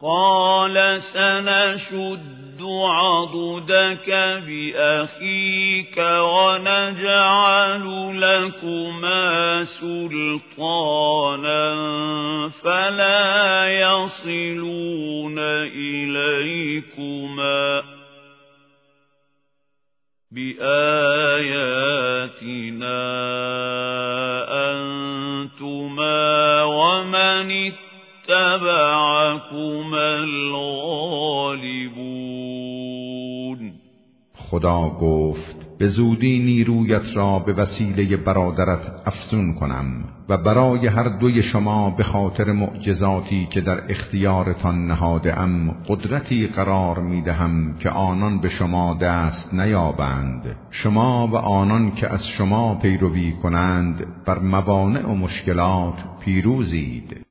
قال سنشد عضدك بأخيك ونجعل لكما سلطانا فلا يصلون إليكما بآياتنا أنتما ومن اتبعكما الغالبون. خدا گفت به زودی نیرویت را به وسیله برادرت افزون کنم و برای هر دوی شما به خاطر معجزاتی که در اختیارتان نهاده‌ام قدرتی قرار می‌دهم که آنان به شما دست نیابند. شما و آنان که از شما پیروی کنند بر موانع و مشکلات پیروزید.